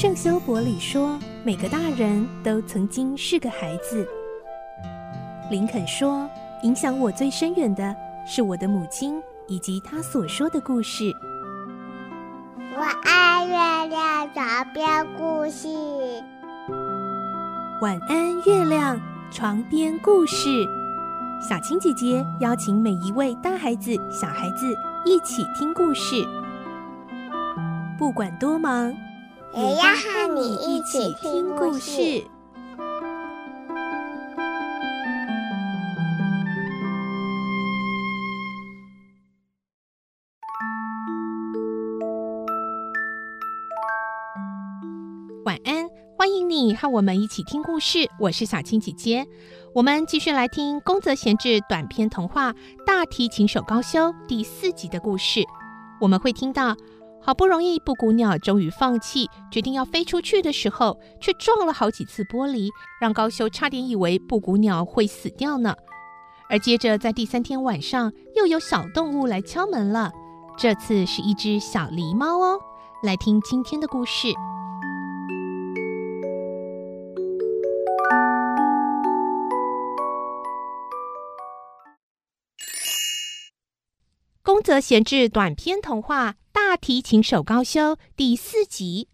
圣修伯里说，每个大人都曾经是个孩子。林肯说，影响我最深远的是我的母亲以及她所说的故事。 我爱月亮床边故事。 晚安，月亮床边故事。小青姐姐邀请每一位大孩子、小孩子一起听故事，不管多忙， 也要和你一起听故事。 晚安，欢迎你和我们一起听故事，我是小青姐姐。我们继续来听宫泽贤治短篇童话《大提琴手高修》第4集的故事。我们会听到，好不容易布谷鸟终于放弃，决定要飞出去的时候，却撞了好几次玻璃，让高修差点以为布谷鸟会死掉呢。而接着在第3天晚上，又有小动物来敲门了，这次是一只小狸猫哦。来听今天的故事。宫泽贤治短篇童话《大提琴手高修》第4集。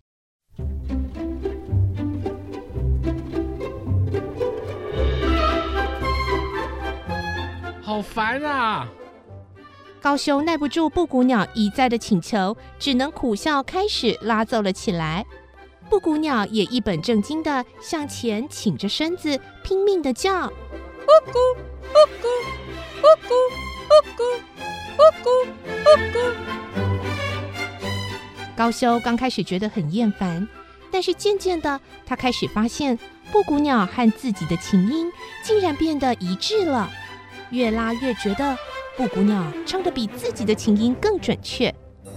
好烦啊！ 高修耐不住布谷鸟一再的请求，只能苦笑开始拉奏了起来。布谷鸟也一本正经的向前倾着身子，拼命的叫：呜咕呜咕呜咕呜咕呜咕呜咕。高修刚开始觉得很厌烦，但是渐渐的，他开始发现布谷鸟和自己的琴音竟然变得一致了，越拉越觉得布谷鸟唱得比自己的琴音更准确。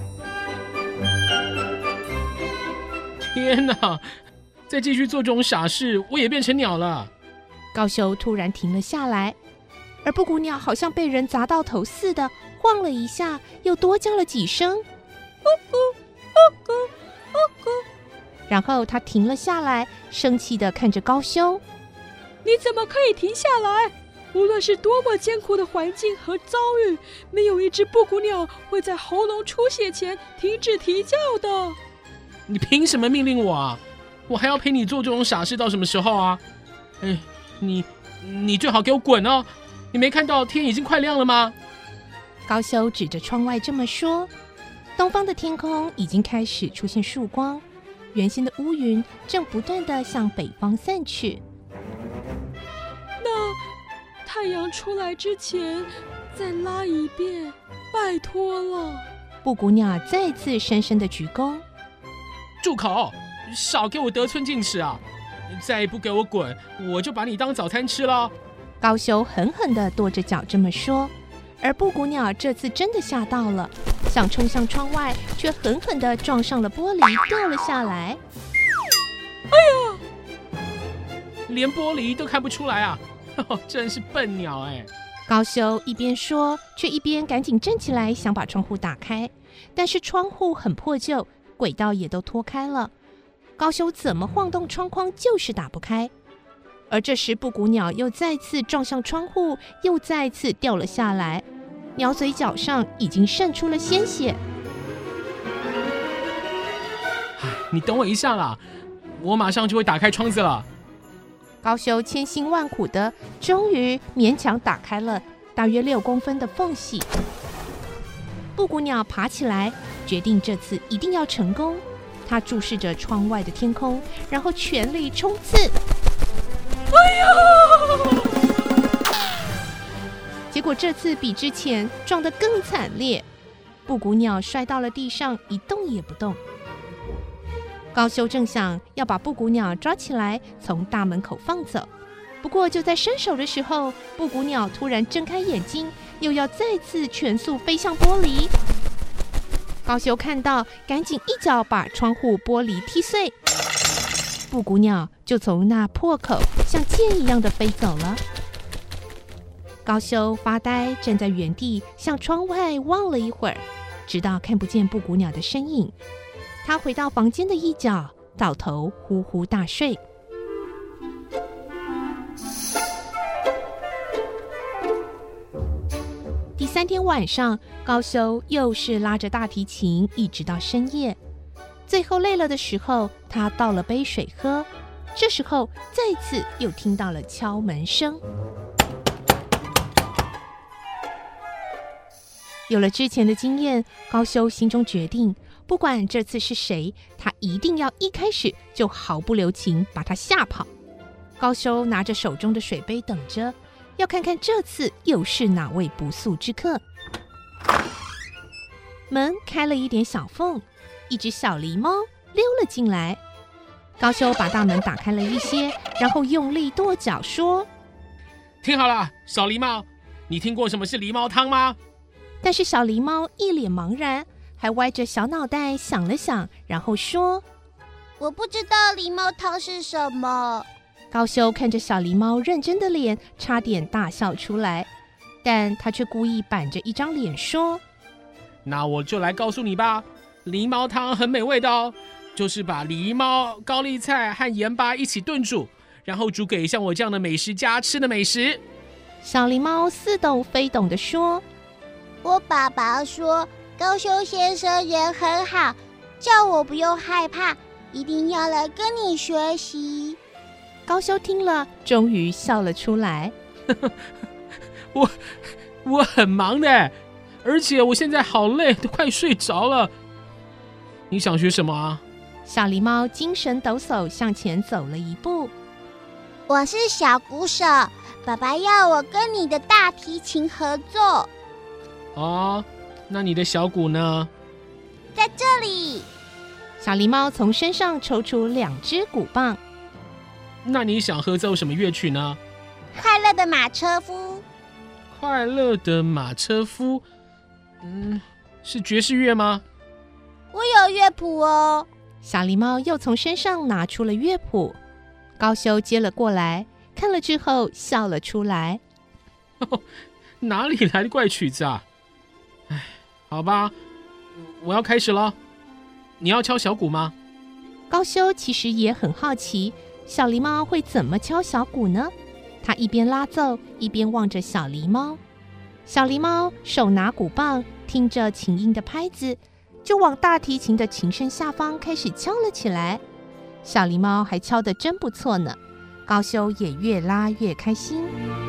天哪！再继续做这种傻事，我也变成鸟了。 高修突然停了下来，而布谷鸟好像被人砸到头似的，晃了一下，又多叫了几声，呜咕呜咕呜咕。然后他停了下来，生气地看着高修：“ 你怎么可以停下来？无论是多么艰苦的环境和遭遇，没有一只布谷鸟会在喉咙出血前停止啼叫的。 你凭什么命令我啊？我还要陪你做这种傻事到什么时候啊？哎，你最好给我滚哦！你没看到天已经快亮了吗？” 高修指着窗外这么说。东方的天空已经开始出现曙光，原先的乌云正不断地向北方散去。 那太阳出来之前再拉一遍，拜托了。 布谷鸟再次深深地鞠躬。 住口！少给我得寸进尺啊！再不给我滚，我就把你当早餐吃了。 高修狠狠地跺着脚这么说，而布谷鸟这次真的吓到了，想冲向窗外，却狠狠地撞上了玻璃，掉了下来。 哎呀！ 连玻璃都看不出来啊！真是笨鸟哎！ 高修一边说，却一边赶紧站起来，想把窗户打开，但是窗户很破旧，轨道也都脱开了，高修怎么晃动窗框就是打不开。而这时布谷鸟又再次撞上窗户，又再次掉了下来，鸟嘴角上已经渗出了鲜血。 你等我一下啦，我马上就会打开窗子了。 高修千辛万苦的，终于勉强打开了大约6公分的缝隙。布谷鸟爬起来，决定这次一定要成功。他注视着窗外的天空，然后全力冲刺。 哎呀！ 结果这次比之前撞得更惨烈，布谷鸟摔到了地上，一动也不动。高修正想要把布谷鸟抓起来，从大门口放走，不过就在伸手的时候，布谷鸟突然睁开眼睛，又要再次全速飞向玻璃。高修看到，赶紧一脚把窗户玻璃踢碎，布谷鸟就从那破口像箭一样的飞走了。高修发呆，站在原地，向窗外望了一会儿，直到看不见布谷鸟的身影。他回到房间的一角， 倒头呼呼大睡。第3天晚上，高修又是拉着大提琴一直到深夜，最后累了的时候，他倒了杯水喝。这时候再次又听到了敲门声。有了之前的经验，高修心中决定，不管这次是谁，他一定要一开始就毫不留情把他吓跑。高修拿着手中的水杯等着，要看看这次又是哪位不速之客。门开了一点小缝，一只小狸猫溜了进来。高修把大门打开了一些，然后用力跺脚说： 听好了，小狸猫，你听过什么是狸猫汤吗？ 但是小狸猫一脸茫然，还歪着小脑袋想了想，然后说： 我不知道狸猫汤是什么。 高修看着小狸猫认真的脸，差点大笑出来，但他却故意板着一张脸说： 那我就来告诉你吧，狸猫汤很美味的哦，就是把狸猫、高丽菜和盐巴一起炖煮，然后煮给像我这样的美食家吃的美食。 小狸猫似懂非懂地说： 我爸爸说高修先生人很好，叫我不用害怕，一定要来跟你学习。 高修听了，终于笑了出来。 我很忙的，而且我现在好累，都快睡着了。你想学什么啊？ 小狸猫精神抖擞向前走了一步。 我是小鼓手，爸爸要我跟你的大提琴合作。 哦，那你的小鼓呢？ 在这里。 小狸猫从身上抽出2只鼓棒。 那你想合奏什么乐曲呢？ 快乐的马车夫。 快乐的马车夫，是爵士乐吗？ 我有乐谱哦。 小狸猫又从身上拿出了乐谱，高修接了过来，看了之后笑了出来。 哪里来的怪曲子啊？哎，好吧，我要开始了。你要敲小鼓吗？ 高修其实也很好奇，小狸猫会怎么敲小鼓呢？他一边拉奏，一边望着小狸猫。小狸猫手拿鼓棒，听着琴音的拍子，就往大提琴的琴身下方开始敲了起来。小狸猫还敲得真不错呢，高修也越拉越开心。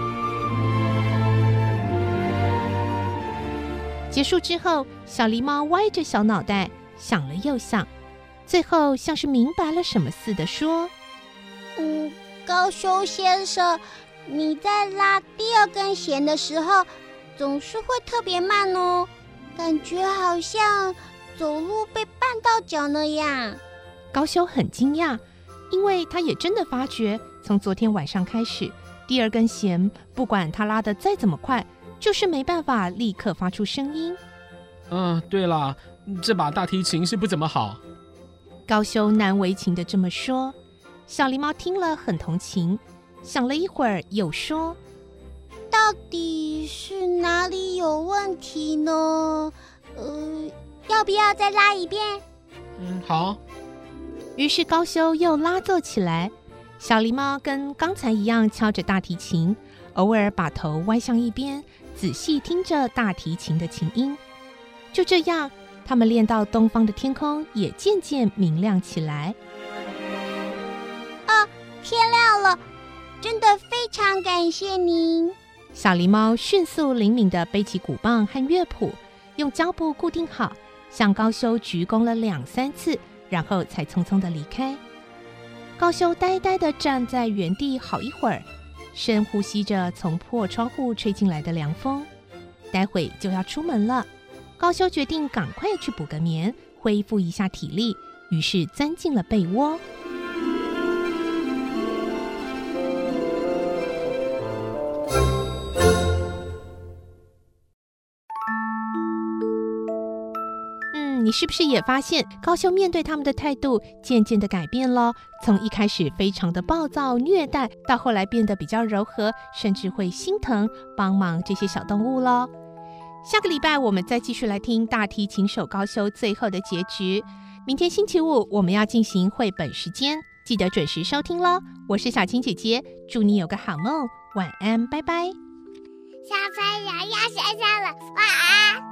结束之后，小狸猫歪着小脑袋想了又想，最后像是明白了什么似的说： 高修先生，你在拉第2根弦的时候总是会特别慢哦，感觉好像走路被绊到脚那样。 高修很惊讶，因为他也真的发觉，从昨天晚上开始，第2根弦不管他拉得再怎么快，就是没办法立刻发出声音。 对了，这把大提琴是不怎么好。 高修难为情地这么说。小狸猫听了很同情，想了一会儿又说： 到底是哪里有问题呢？要不要再拉一遍？ 好。 于是高修又拉奏起来，小狸猫跟刚才一样敲着大提琴，偶尔把头歪向一边，仔细听着大提琴的琴音。就这样，他们练到东方的天空也渐渐明亮起来。 天亮了，真的非常感谢您。 小狸猫迅速灵敏地背起鼓棒和乐谱，用胶布固定好，向高修鞠躬了2、3次，然后才匆匆地离开。高修呆呆地站在原地好一会儿，深呼吸着从破窗户吹进来的凉风。待会就要出门了，高修决定赶快去补个眠，恢复一下体力，于是钻进了被窝。你是不是也发现高修面对他们的态度渐渐的改变了？从一开始非常的暴躁虐待，到后来变得比较柔和，甚至会心疼帮忙这些小动物咯。下个礼拜我们再继续来听大提琴手高修最后的结局。 明天星期五我们要进行绘本时间，记得准时收听咯。我是小青姐姐，祝你有个好梦，晚安，拜拜。 小朋友要睡觉了，晚安。